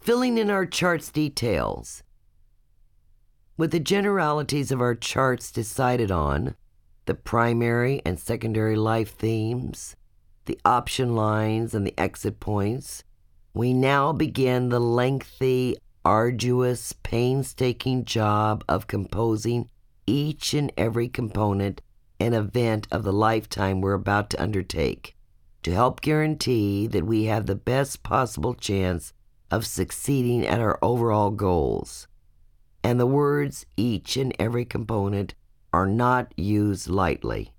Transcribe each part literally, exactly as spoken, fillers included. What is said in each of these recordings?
Filling in our chart's details. With the generalities of our charts decided on, the primary and secondary life themes, the option lines and the exit points, we now begin the lengthy, arduous, painstaking job of composing each and every component and event of the lifetime we're about to undertake, to help guarantee that we have the best possible chance of succeeding at our overall goals. And the words each and every component are not used lightly.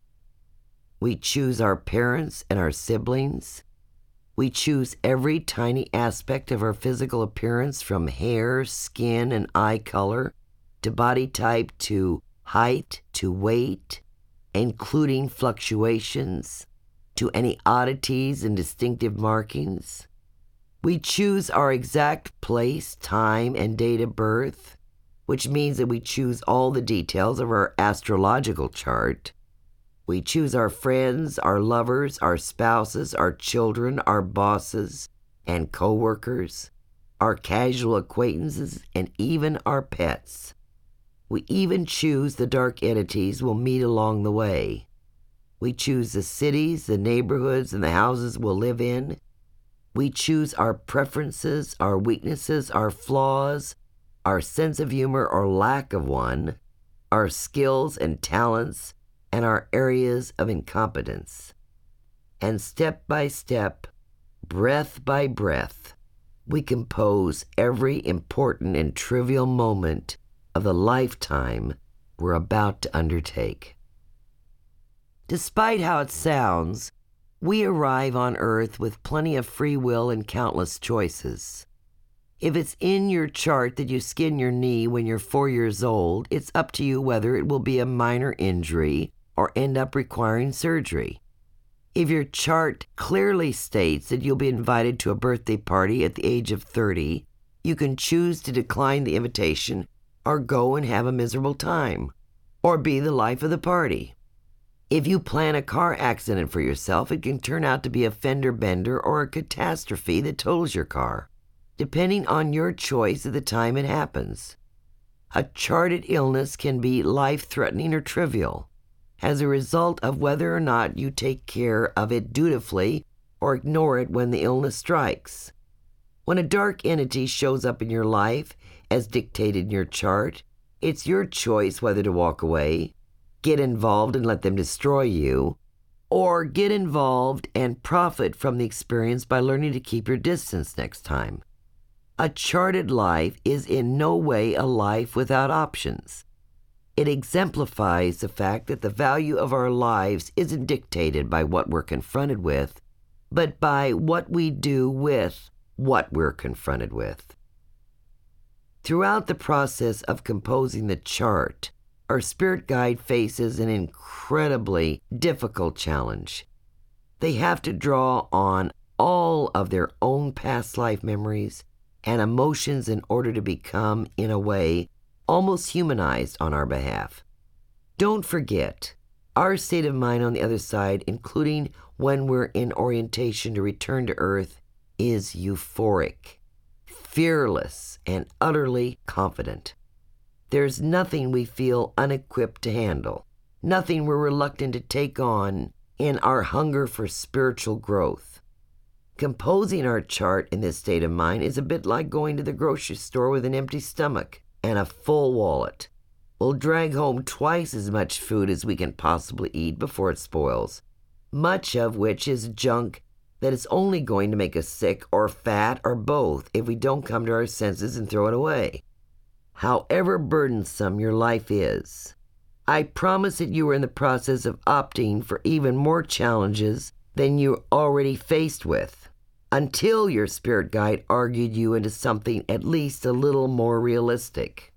We choose our parents and our siblings. We choose every tiny aspect of our physical appearance, from hair, skin, and eye color, to body type, to height, to weight, including fluctuations, to any oddities and distinctive markings. We choose our exact place, time, and date of birth, which means that we choose all the details of our astrological chart. We choose our friends, our lovers, our spouses, our children, our bosses and co-workers, our casual acquaintances, and even our pets. We even choose the dark entities we'll meet along the way. We choose the cities, the neighborhoods, and the houses we'll live in. We choose our preferences, our weaknesses, our flaws, our sense of humor or lack of one, our skills and talents, and our areas of incompetence. And step by step, breath by breath, we compose every important and trivial moment of the lifetime we're about to undertake. Despite how it sounds, we arrive on Earth with plenty of free will and countless choices. If it's in your chart that you skin your knee when you're four years old, it's up to you whether it will be a minor injury or end up requiring surgery. If your chart clearly states that you'll be invited to a birthday party at the age of thirty, you can choose to decline the invitation or go and have a miserable time, or be the life of the party. If you plan a car accident for yourself, it can turn out to be a fender bender or a catastrophe that totals your car, depending on your choice at the time it happens. A charted illness can be life-threatening or trivial, as a result of whether or not you take care of it dutifully or ignore it when the illness strikes. When a dark entity shows up in your life, as dictated in your chart, it's your choice whether to walk away, get involved and let them destroy you, or get involved and profit from the experience by learning to keep your distance next time. A charted life is in no way a life without options. It exemplifies the fact that the value of our lives isn't dictated by what we're confronted with, but by what we do with what we're confronted with. Throughout the process of composing the chart, our spirit guide faces an incredibly difficult challenge. They have to draw on all of their own past life memories and emotions in order to become, in a way, almost humanized on our behalf. Don't forget, our state of mind on the other side, including when we're in orientation to return to Earth, is euphoric, fearless, and utterly confident. There's nothing we feel unequipped to handle, nothing we're reluctant to take on in our hunger for spiritual growth. Composing our chart in this state of mind is a bit like going to the grocery store with an empty stomach and a full wallet. We'll drag home twice as much food as we can possibly eat before it spoils, much of which is junk that is only going to make us sick or fat or both if we don't come to our senses and throw it away. However burdensome your life is, I promise that you are in the process of opting for even more challenges than you're already faced with, until your spirit guide argued you into something at least a little more realistic.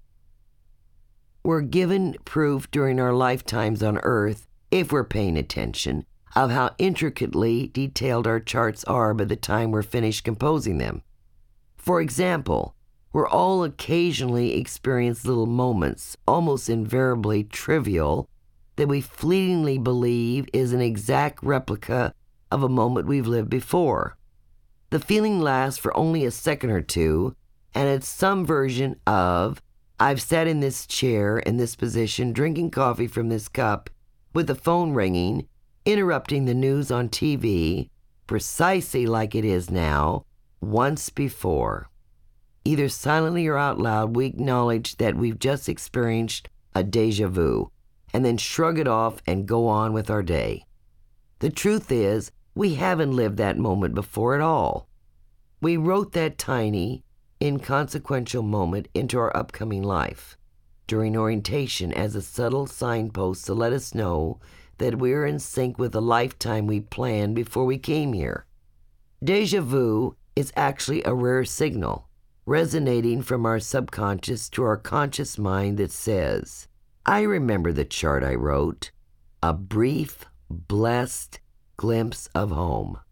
We're given proof during our lifetimes on Earth, if we're paying attention, of how intricately detailed our charts are by the time we're finished composing them. For example, we're all occasionally experience little moments, almost invariably trivial, that we fleetingly believe is an exact replica of a moment we've lived before. The feeling lasts for only a second or two, and it's some version of, I've sat in this chair in this position, drinking coffee from this cup, with the phone ringing, interrupting the news on T V, precisely like it is now, once before. Either silently or out loud, we acknowledge that we've just experienced a déjà vu, and then shrug it off and go on with our day. The truth is, we haven't lived that moment before at all. We wrote that tiny, inconsequential moment into our upcoming life during orientation as a subtle signpost to let us know that we're in sync with the lifetime we planned before we came here. Déjà vu is actually a rare signal, resonating from our subconscious to our conscious mind that says, I remember the chart I wrote, a brief, blessed glimpse of home.